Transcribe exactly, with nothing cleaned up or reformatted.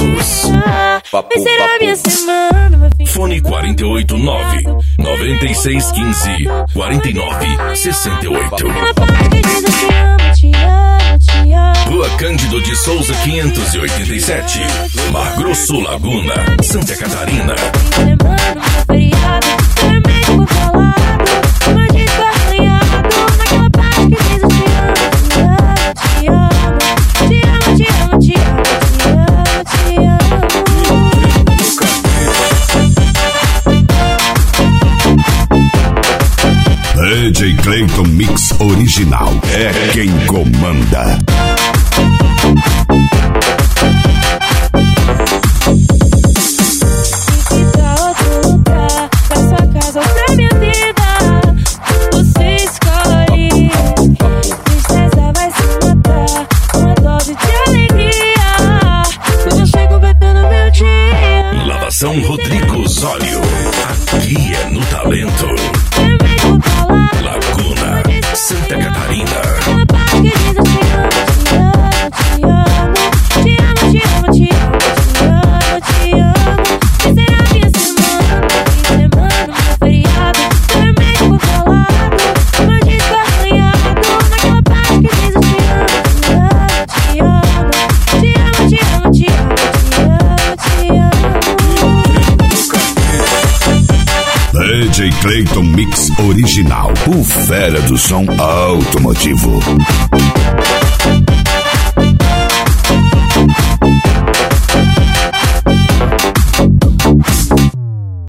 sucessos. Papo, papo. Fone quatro oito nove, nove seis um cinco, quatro nove seis oito. Rua Cândido de Souza quinhentos e oitenta e sete, Mar Grosso, Laguna, Santa Catarina. D J Clayton Mix Original é quem comanda. Lavação Rodrigo Osório, aqui é no Talento. Laguna, Santa Catarina. D J Clayton Mix Original, o fera do som automotivo.